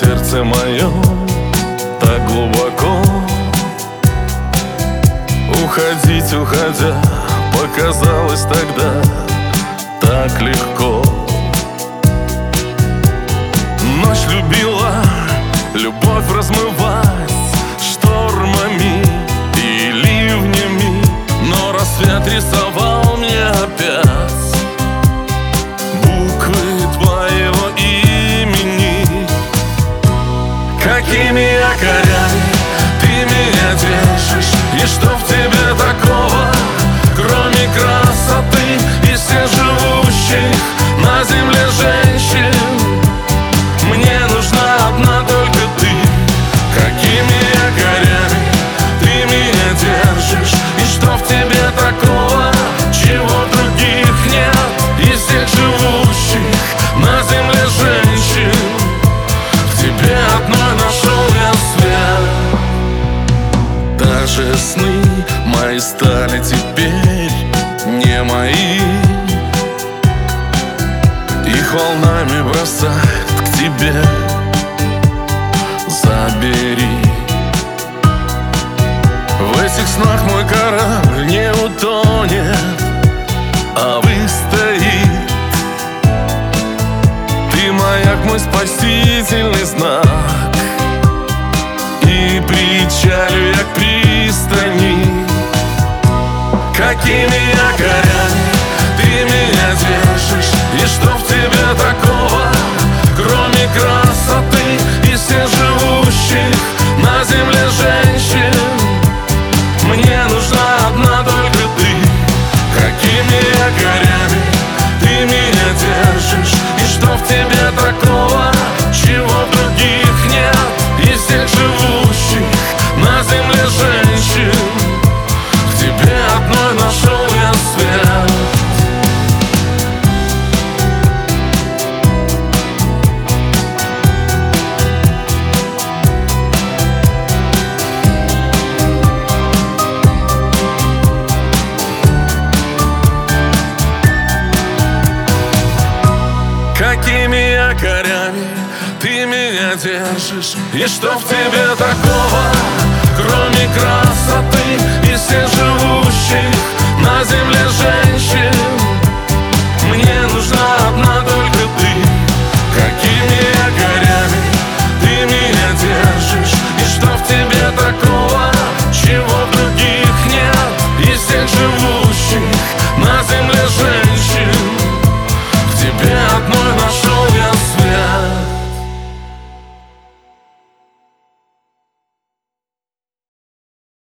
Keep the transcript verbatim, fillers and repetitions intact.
сердце мое так глубоко. Уходить, уходя, показалось тогда так легко. Ночь любила, любовь размывать штормами и ливнями, но рассвет рисовал мне опять буквы твоего имени. Какими якорями ты меня держишь, и что в тебе такого, кроме красоты и всех живущих на земле женщин? Мне нужна одна только ты. Какими якорями ты меня держишь, и что в тебе такого, чего в других нет? Из всех живущих на земле женщин в тебе одной нашел я свет. Даже сны мои стали теперь не мои, их волнами бросает к тебе. Забери. В этих снах мой корабль не утонет, а выстоит. Ты маяк, мой спасительный знак, и причалю я к пристани. Какими якорями ты меня держишь, и что в тебе такого, кроме красоты и всех живущих на земле женщин? Мне нужна одна только ты. Какими якорями ты меня держишь, и что в тебе такого, чего в других нет? Из всех живущих на земле женщин в тебе одной нашел я свет. Какими якорями ты меня держишь, и что в тебе такого, кроме красоты